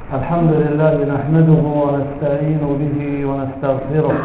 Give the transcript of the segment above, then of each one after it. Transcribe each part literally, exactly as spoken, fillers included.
الحمد لله نحمده ونستعين به ونستغفره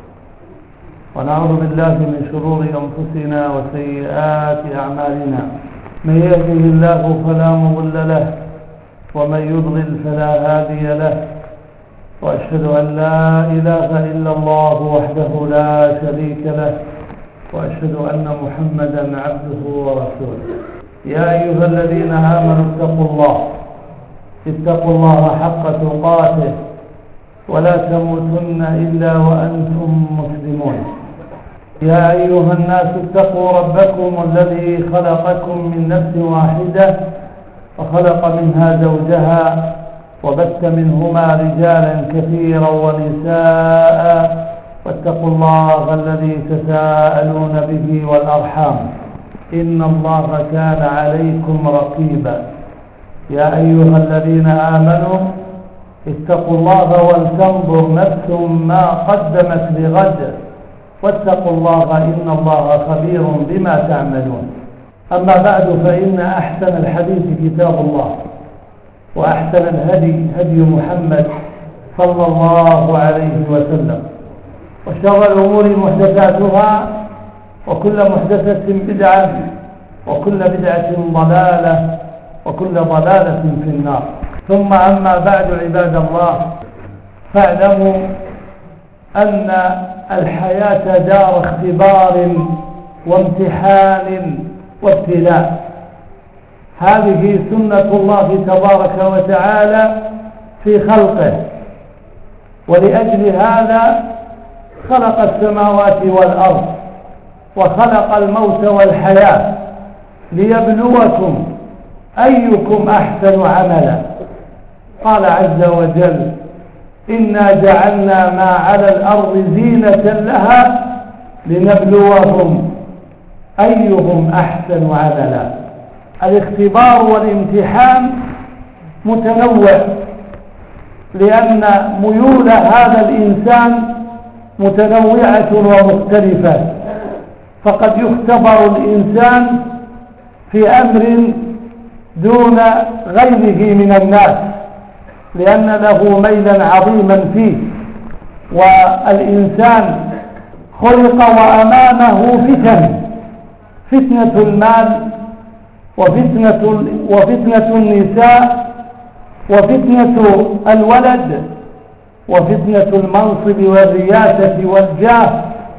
ونعوذ بالله من شرور أنفسنا وسيئات أعمالنا. من يهده الله فلا مضل له ومن يضلل فلا هادي له، وأشهد أن لا إله إلا الله وحده لا شريك له، وأشهد أن محمدا عبده ورسوله. يا أيها الذين آمنوا اتقوا الله اتقوا الله حق تقاته ولا تموتن إلا وأنتم مسلمون. يا أيها الناس اتقوا ربكم الذي خلقكم من نفس واحدة وخلق منها زوجها وبث منهما رجالا كثيرا ونساء، واتقوا الله الذي تساءلون به والأرحام إن الله كان عليكم رقيبا. يا أيها الذين آمنوا اتقوا الله ولتنظر نفس ما قدمت لغد واتقوا الله إن الله خبير بما تعملون. أما بعد، فإن أحسن الحديث كتاب الله، وأحسن الهدي هدي محمد صلى الله عليه وسلم، وشر الأمور محدثاتها، وكل محدثة بدعة، وكل بدعة ضلالة، وكل ضلالة في النار. ثم أما بعد، عباد الله، فاعلموا أن الحياة دار اختبار وامتحان وابتلاء. هذه سنة الله تبارك وتعالى في خلقه، ولأجل هذا خلق السماوات والأرض وخلق الموت والحياة ليبلوكم أيكم أحسن عملا. قال عز وجل: إنا جعلنا ما على الأرض زينة لها لنبلوهم أيهم أحسن عملا. الاختبار والامتحان متنوع، لأن ميول هذا الإنسان متنوعة ومختلفة، فقد يختبر الإنسان في أمر دون غيره من الناس، لأن له ميلا عظيما فيه. والإنسان خلق وأمامه فتن: فتنة المال، وفتنة, وفتنة النساء، وفتنة الولد، وفتنة المنصب والرياسة والجاه،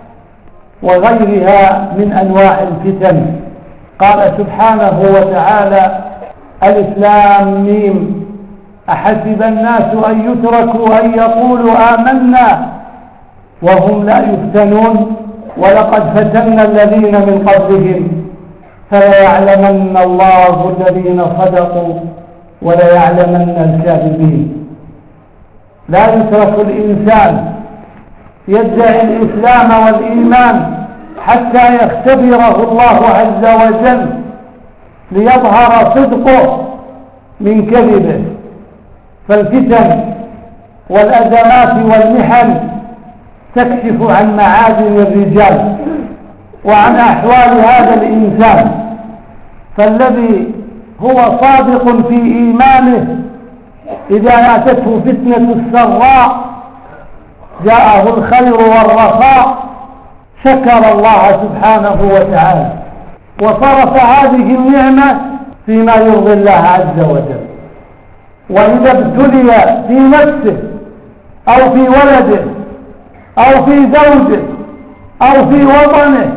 وغيرها من أنواع الفتن. قال سبحانه وتعالى: ألف لام ميم أحسب الناس أن يتركوا أن يقولوا آمنا وهم لا يفتنون ولقد فتنا الذين من قبلهم فليعلمن الله الذين صدقوا وليعلمن الكاذبين. لا يترك الإنسان يدعي الإسلام والإيمان حتى يختبره الله عز وجل ليظهر صدقه من كذبه. فالفتن والأزمات والمحن تكشف عن معادن الرجال وعن أحوال هذا الإنسان. فالذي هو صادق في إيمانه إذا أتته فتنة السراء جاءه الخير والرخاء شكر الله سبحانه وتعالى وصرف هذه النعمة فيما يرضي الله عز وجل. وإذا ابتلي في نفسه أو في ولده أو في زوجه أو في وطنه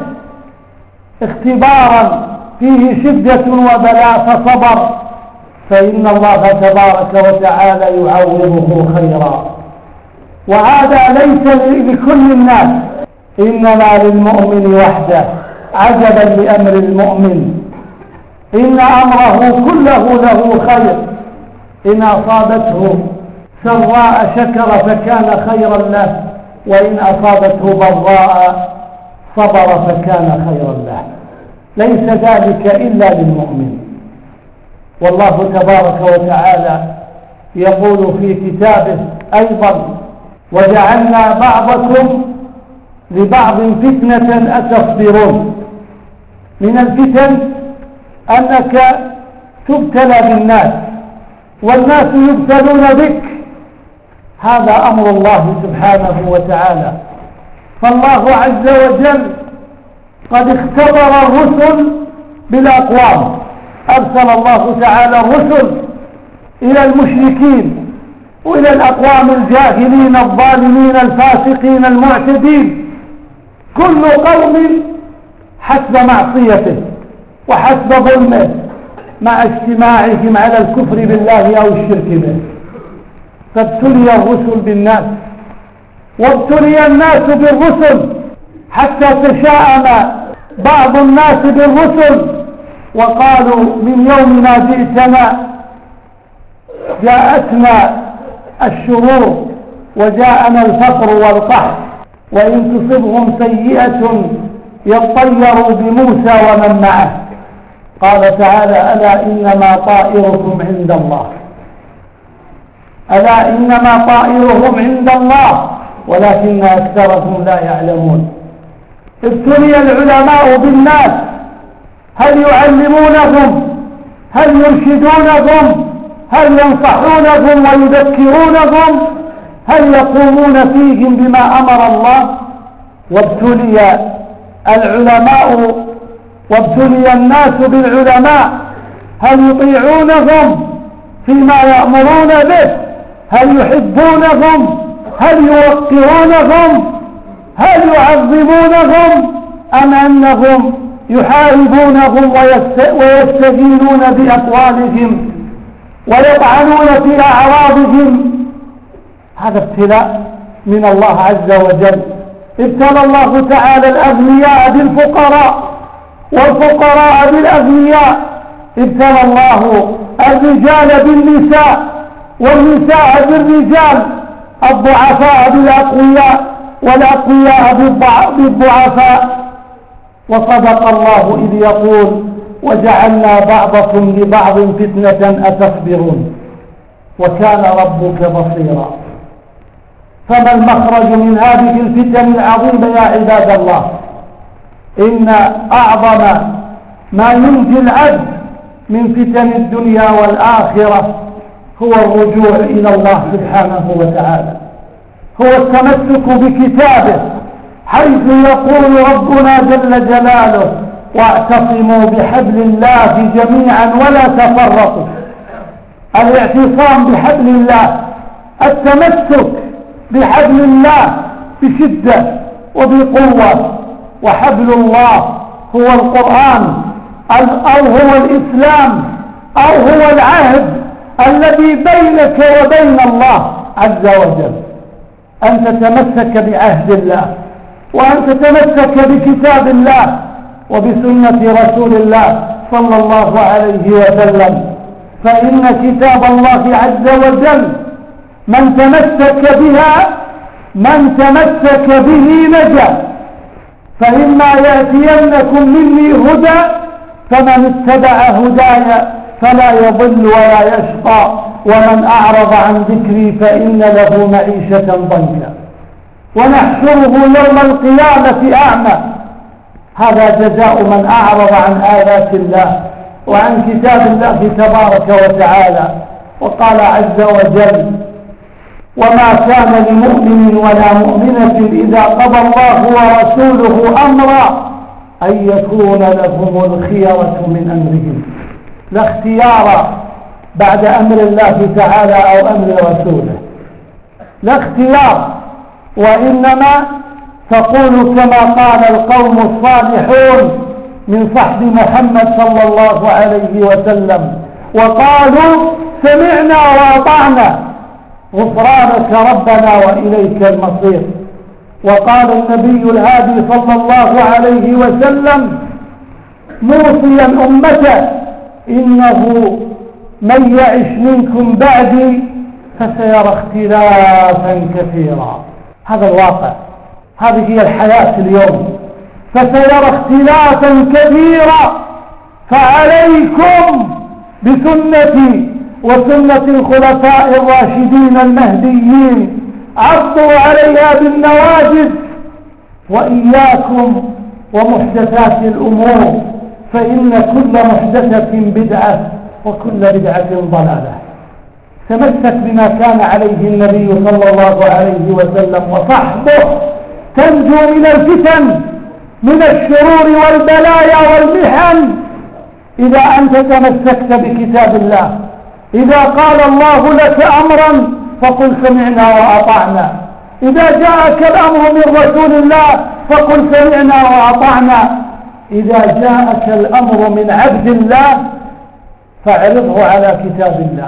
اختبارا فيه شدة وبلاء فصبر، فإن الله تبارك وتعالى يعوضه خيرا. وهذا ليس لكل الناس، إنما للمؤمن وحده. عجبا لأمر المؤمن، إن أمره كله له خير، إن أصابته سراء شكر فكان خيرا له، وإن أصابته ضراء صبر فكان خيرا له. ليس ذلك إلا للمؤمن. والله تبارك وتعالى يقول في كتابه أيضا: وجعلنا بعضكم لبعض فتنة أتصبرون. من الفتن أنك تبتلى بالناس والناس يبتلون بك. هذا أمر الله سبحانه وتعالى. فالله عز وجل قد اختبر الرسل بالأقوام. أرسل الله تعالى الرسل إلى المشركين وإلى الأقوام الجاهلين الظالمين الفاسقين المعتدين، كل قوم حسب معصيته وحسب ظلمه، مع اجتماعهم على الكفر بالله أو الشرك به. فابتلي الرسل بالناس وابتلي الناس بالرسل، حتى تشاءم بعض الناس بالرسل وقالوا من يومنا جئتنا جاءتنا الشرور وجاءنا الفقر والقحط، وإن تصبهم سيئة يطيروا بموسى ومن معه. قال تعالى ألا إنما طائركم عند الله، ألا إنما طائرهم عند الله ولكن أكثرهم لا يعلمون. ابتلي العلماء بالناس، هل يعلمونهم؟ هل يرشدونهم؟ هل ينصحونهم ويذكرونهم؟ هل يقومون فيهم بما أمر الله؟ وابتلي العلماء وابتلي الناس بالعلماء، هل يطيعونهم فيما يأمرون به؟ هل يحبونهم؟ هل يوقرونهم؟ هل يعظمونهم؟ أم أنهم يحاربونهم ويستهينون بأقوالهم ويطعنون في أعراضهم؟ هذا ابتلاء من الله عز وجل. ابتلى الله تعالى الأغنياء بالفقراء والفقراء بالأغنياء، ابتلى الله الرجال بالنساء والنساء بالرجال، الضعفاء بالأقوياء والأقوياء بالضعفاء. وصدق الله إذ يقول وجعلنا بعضكم لبعض فتنة أتصبرون وكان ربك بصيرا. فما المخرج من هذه الفتن العظيمة يا عباد الله؟ إن أعظم ما ينجي العبد من فتن الدنيا والآخرة هو الرجوع إلى الله سبحانه وتعالى، هو التمسك بكتابه، حيث يقول ربنا جل جلاله واعتصموا بحبل الله جميعا ولا تفرقوا. الاعتصام بحبل الله، التمسك بحبل الله بشدة وبقوة. وحبل الله هو القرآن أو هو الإسلام أو هو العهد الذي بينك وبين الله عز وجل، أن تتمسك بعهد الله وأن تتمسك بكتاب الله وبسنة رسول الله صلى الله عليه وسلم. فإن كتاب الله عز وجل من تمسك بها من تمسك به نجا. فإما يأتينكم مني هدى فمن اتبع هداي فلا يضل ولا يشقى ومن أعرض عن ذكري فإن له معيشة ضنكا ونحشره يوم القيامة أعمى. هذا جزاء من أعرض عن آيات الله وعن كتاب الله تبارك وتعالى. وقال عز وجل وما كان لمؤمن ولا مؤمنة إذا قضى الله ورسوله أمرا أن يكون لهم الخيرة من أمرهم. لا اختيار بعد أمر الله تعالى أو أمر رسوله، لا اختيار، وإنما تقول كما قال القوم الصالحون من صحب محمد صلى الله عليه وسلم وقالوا سمعنا وأطعنا غفرانك ربنا وإليك المصير. وقال النبي الهادي صلى الله عليه وسلم موصيا أمته إنه من يعش منكم بعدي فسيرى اختلافا كثيرا. هذا الواقع، هذه هي الحياة اليوم، فسيرى اختلافا كثيرا. فعليكم بسنتي وسنة الخلفاء الراشدين المهديين عضوا عليها بالنواجذ، وإياكم ومحدثات الأمور فإن كل محدثة بدعة وكل بدعة ضلالة. تمسك بما كان عليه النبي صلى الله عليه وسلم وصحبه تنجو من الفتن، من الشرور والبلايا والمحن، إذا أنت تمسكت بكتاب الله. إذا قال الله لك أمرا فقل سمعنا وأطعنا، إذا جاءك الأمر من رسول الله فقل سمعنا وأطعنا، إذا جاءك الأمر من عبد الله فاعرضه على كتاب الله،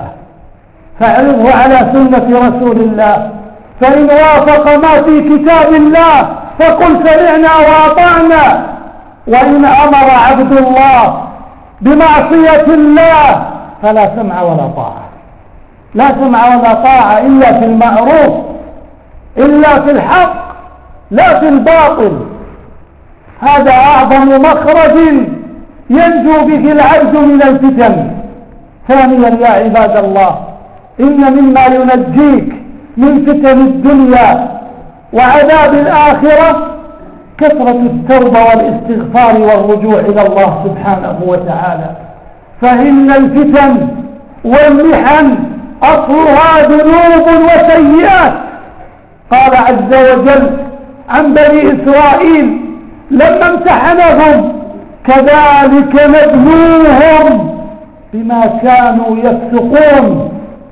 فاعرضه على سنة رسول الله، فإن وافق ما في كتاب الله فقل سمعنا وأطعنا. وإن أمر عبد الله بمعصية الله فلا سمع ولا طاعة، لا سمع ولا طاعة إلا في المعروف، إلا في الحق، لا في الباطل. هذا أعظم مخرج ينجو به العبد من الفتن. ثانيا يا عباد الله، إن مما ينجيك من فتن الدنيا وعذاب الآخرة كثرة التوبة والاستغفار والرجوع إلى الله سبحانه وتعالى، فإن الفتن والمحن أصلها ذنوب وسيئات. قال عز وجل عن بني إسرائيل لما امتحنهم: كذلك نبلوهم بما كانوا يفسقون،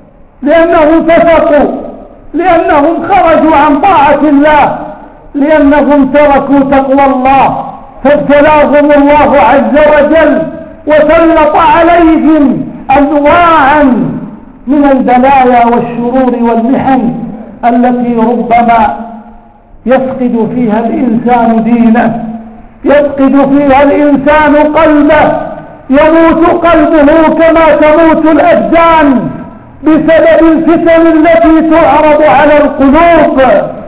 لأنهم فسقوا، لأنهم خرجوا عن طاعة الله، لأنهم تركوا تقوى الله، فابتلاهم الله عز وجل وسلط عليهم أنواعا من البلايا والشرور والمحن التي ربما يفقد فيها الإنسان دينه، يفقد فيها الإنسان قلبه، يموت قلبه كما تموت الأبدان بسبب الفتن التي تعرض على القلوب.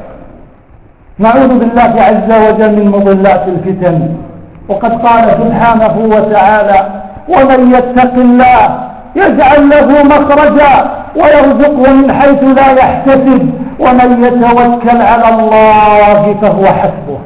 نعوذ بالله عز وجل من مضلات الفتن. وقد قال سبحانه وتعالى: ومن يتق الله يجعل له مخرجا ويرزقه من حيث لا يحتسب ومن يتوكل على الله فهو حسبه.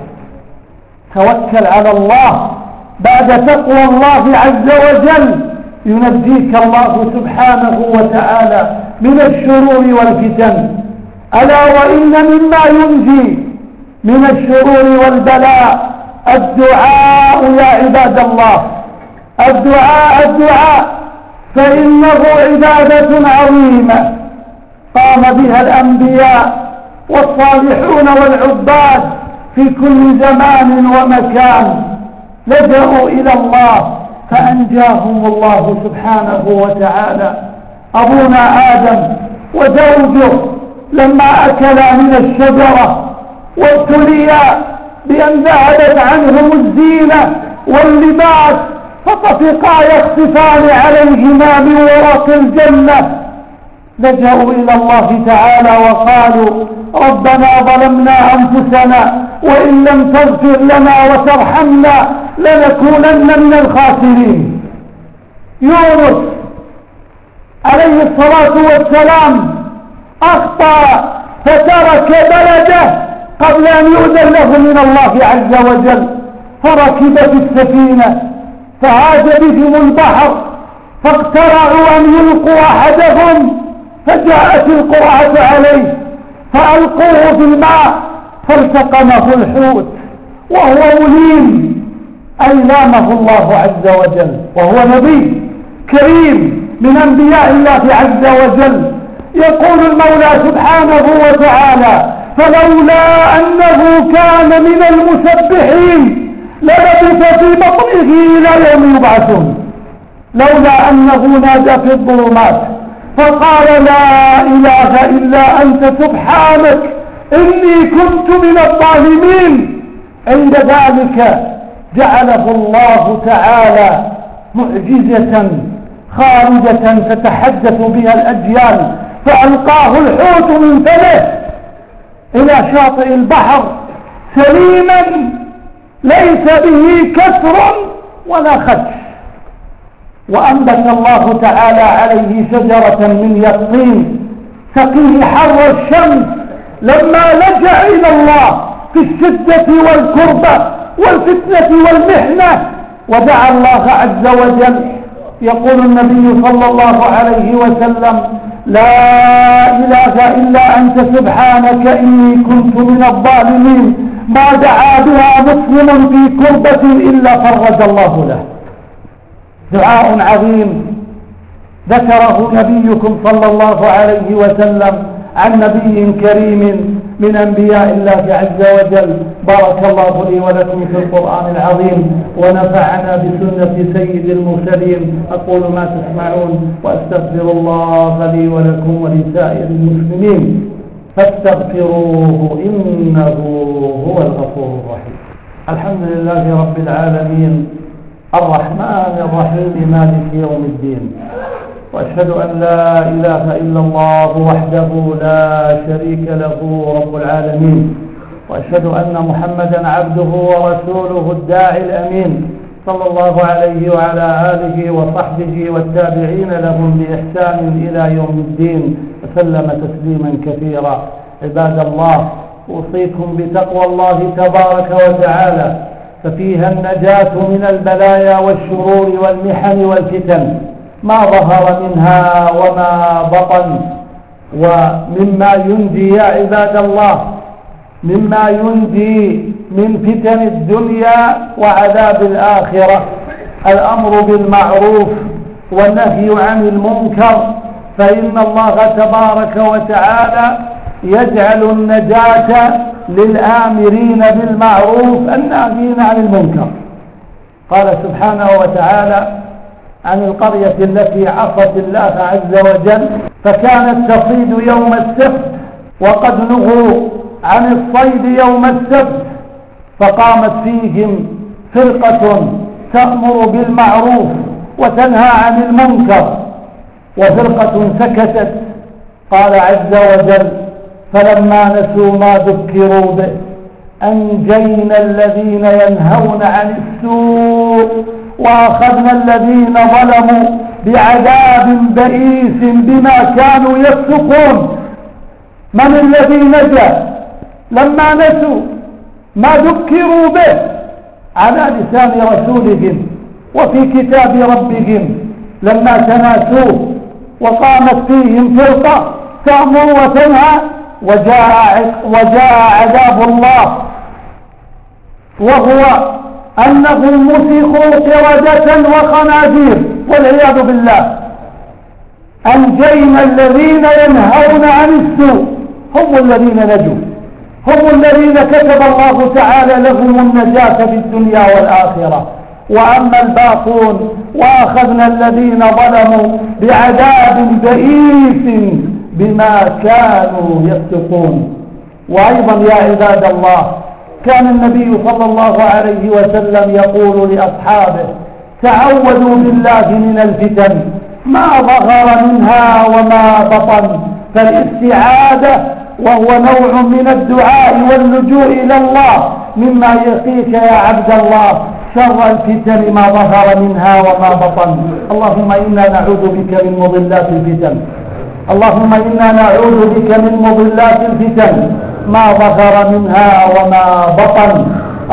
توكل على الله بعد تقوى الله عز وجل ينجيك الله سبحانه وتعالى من الشرور والفتن. ألا وإن مما ينجي من الشرور والبلاء الدعاء يا عباد الله، الدعاء الدعاء فإنه عبادة عظيمة قام بها الأنبياء والصالحون والعباد في كل زمان ومكان، لجأوا إلى الله فأنجاهم الله سبحانه وتعالى. أبونا آدم وزوجه لما أكلا من الشجرة وابتليا بأن ذهبت عنهم الزينة واللباس فطفقا يخصفان عليهما من ورق الجنة، لجأوا إلى الله تعالى وقالوا: ربنا ظلمنا أنفسنا وإن لم تغفر لنا وترحمنا لنكونن من الخاسرين. يونس عليه الصلاة والسلام أخطأ فترك بلده قبل أن يؤذن له من الله عز وجل، فركب في السفينة فهاج بهم البحر فاقترعوا أن يلقوا أحدهم، فجاءت القرعة عليه فألقوه في الماء فالتقمه الحوت وهو مليم، أي لامه الله عز وجل، وهو نبي كريم من أنبياء الله عز وجل. يقول المولى سبحانه وتعالى: فلولا أنه كان من المسبحين للبث في بطنه إلى يوم يبعثون، لولا أنه نادى في الظلمات فقال: لا إله إلا أنت سبحانك إني كنت من الظالمين، عند ذلك جعله الله تعالى معجزة خالدة تتحدث بها الأجيال، فألقاه الحوت من فمه إلى شاطئ البحر سليما ليس به كسر ولا خدش، وأنبت الله تعالى عليه شجرة من يقطين تقيه حر الشمس لما لجأ إلى الله في الشدة والكربة والفتنة والمحنة ودعا الله عز وجل. يقول النبي صلى الله عليه وسلم: لا إله إلا أنت سبحانك إني كنت من الظالمين، ما دعا بها مسلم في كربة إلا فرج الله له. دعاء عظيم ذكره نبيكم صلى الله عليه وسلم عن نبي كريم من أنبياء الله عز وجل. بارك الله لي ولكم في القرآن العظيم ونفعنا بسنة سيد المرسلين. أقول ما تسمعون وأستغفر الله لي ولكم ولسائر المسلمين فاستغفروه إنه هو الغفور الرحيم. الحمد لله رب العالمين الرحمن الرحيم مالك يوم الدين، وأشهد أن لا إله إلا الله وحده لا شريك له رب العالمين، وأشهد أن محمدا عبده ورسوله الداعي الأمين صلى الله عليه وعلى آله وصحبه والتابعين لهم بإحسان إلى يوم الدين وسلم تسليما كثيرا. عباد الله، أوصيكم بتقوى الله تبارك وتعالى، ففيها النجاة من البلايا والشرور والمحن والفتن ما ظهر منها وما بطن. ومما ينجي يا عباد الله، مما ينجي من فتن الدنيا وعذاب الآخرة الأمر بالمعروف والنهي عن المنكر، فإن الله تبارك وتعالى يجعل النجاة للآمرين بالمعروف الناهين عن المنكر. قال سبحانه وتعالى عن القرية التي عصت الله عز وجل فكانت تصيد يوم السبت وقد نهوا عن الصيد يوم السبت، فقامت فيهم فرقة تأمر بالمعروف وتنهى عن المنكر وفرقة سكتت. قال عز وجل فلما نسوا ما ذكروا به أنجينا الذين ينهون عن السوء وأخذنا الذين ظلموا بعذاب بئيس بما كانوا يفسقون. من الذي نجا لما نسوا ما ذكروا به على لسان رسولهم وفي كتاب ربهم؟ لما تناسوه وقامت فيهم فرقة تأمر وتنهى وجاء, وجاء عذاب الله، وهو أنهم مسخوا قردة وخنازير والعياذ بالله. أنجينا الذين ينهون عن السوء، هم الذين نجوا، هم الذين كتب الله تعالى لهم النجاة في الدنيا والآخرة. وأما الباقون وأخذنا الذين ظلموا بعذاب بئيس بما كانوا يفسقون. وأيضا يا عباد الله، كان النبي صلى الله عليه وسلم يقول لأصحابه تعوذوا بالله من الفتن ما ظهر منها وما بطن. فالاستعاذة وهو نوع من الدعاء واللجوء إلى الله مما يقيك يا عبد الله شر الفتن ما ظهر منها وما بطن. اللهم إنا نعوذ بك من مضلات الفتن، اللهم إنا نعوذ بك من مضلات الفتن ما ظهر منها وما بطن.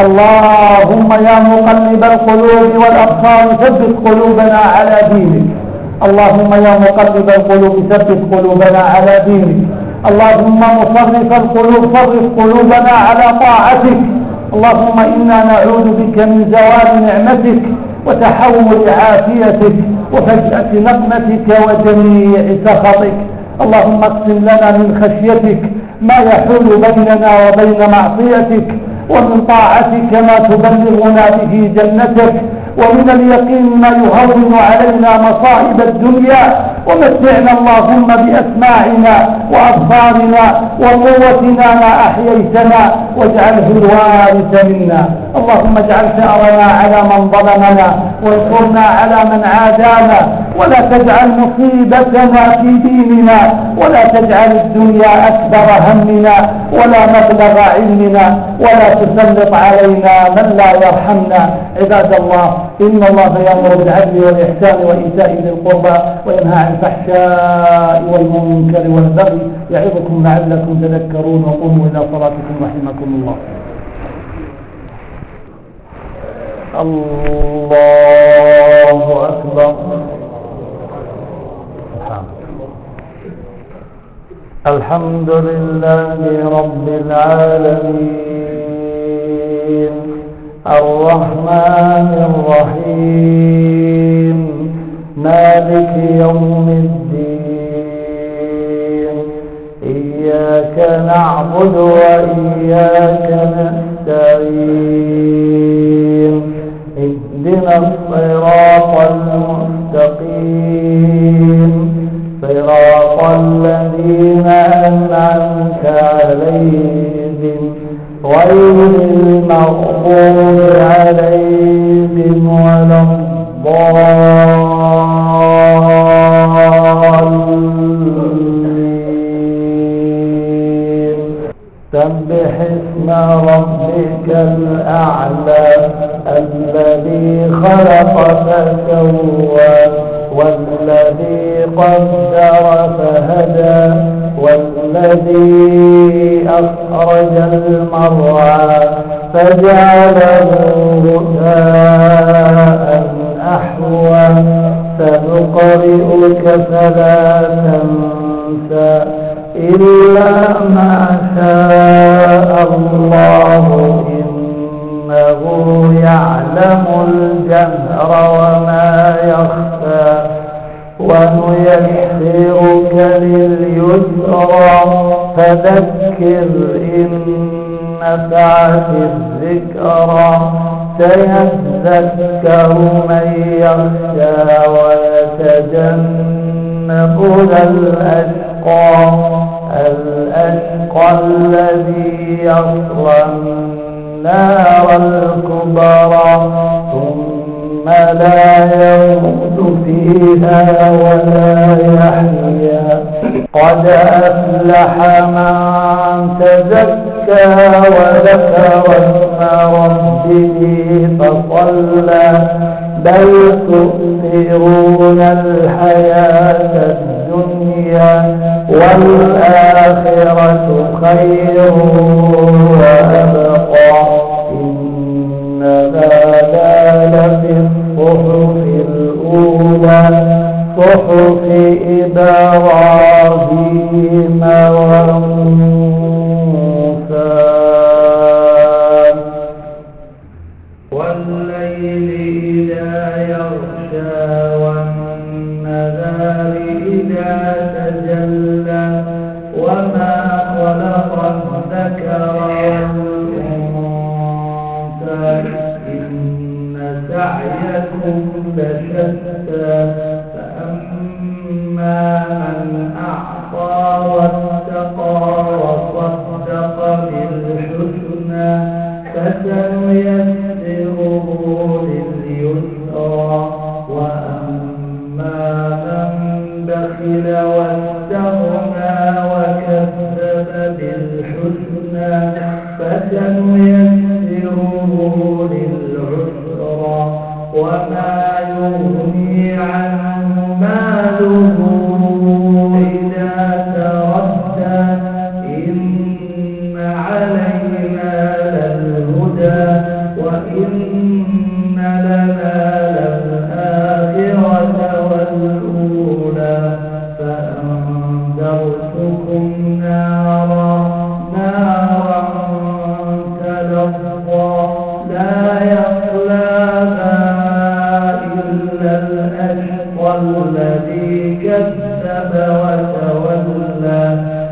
اللهم يا مقلب القلوب والأبصار ثبت قلوبنا على دينك، اللهم يا مقلب القلوب ثبت قلوبنا على دينك، اللهم مصرف القلوب صرف قلوبنا على طاعتك. اللهم إنا نعوذ بك من زوال نعمتك وتحول عافيتك وفجأة نقمتك وجميع سخطك. اللهم اقسم لنا من خشيتك ما يحول بيننا وبين معصيتك، ومن طاعتك ما تبلغنا به جنتك، ومن اليقين ما يهون علينا مصائب الدنيا. ومتعنا اللهم بأسماعنا وأبصارنا وقوتنا ما أحييتنا واجعله الوارث منا. اللهم اجعل ثأرنا على من ظلمنا وانصرنا على من عادانا، ولا تجعل مصيبتنا في ديننا، ولا تجعل الدنيا أكبر همنا ولا مبلغ علمنا، ولا تسلط علينا من لا يرحمنا. عباد الله، إن الله يأمر بالعدل والإحسان وإيتاء ذي القربى وينهى عن الفحشاء والمنكر والبغي يعظكم لعلكم تذكرون. وقوموا إلى صلاتكم رحمكم الله. الله أكبر. الحمد لله رب العالمين الرحمن الرحيم مالك يوم الدين إياك نعبد وإياك نستعين اهدنا الصراط المستقيم صراط الذين أنعمت عليهم غير المغضوب عليهم ولا الضالين سبح اسم ربك الأعلى الذي خلق فسوى والذي قدر فهدى والذي أخرج المرعى فجعله غثاء أحوى سنقرئك فلا تنسى إلا ما شاء الله إنه يعلم الجهر وما يخفى ونيسرك لليسرى فذكر إن نفعت الذكرى سيذكر من يخشى ويتجنبها الأشقى الأشقى الذي يصلى النار الكبرى ثم لا يموت فيها ولا يحيا قد أفلح من تزكى وذكر اسم ربه فصلى بل تؤثرون الحياة الدنيا والآخرة خير وأبقى إن هذا لفي الصحف الأولى صحف إبراهيم وموسى والليل إذا يغشى والنهار إذا تجلى وما خلق الذكر والأنثى إن سعيكم لشتى فأما من أعطى واتقى وصدق بالحسنى فسنيسره لليسرى وأما من بخل واستغنى وكذب بالحسنى فسنيسره للعسرى وما يغني عنه ماله إذا تردى إن علينا للهدى وإن لنا للآخرة والأولى فأنذرتكم نارا نارا تلظى لا يصلاها إلا الأشقى الذي كذب وتولى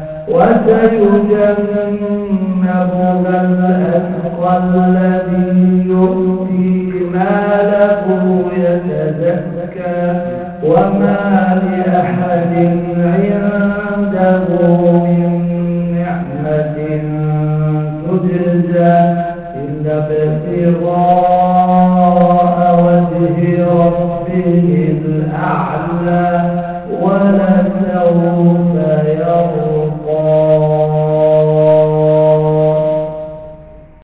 وسيجنبها الأتقى الذي يؤتي ماله يتزكى وما لأحد عنده من نعمة تجزى إلا ابتغاء وجه ربه الأعلى ولسوف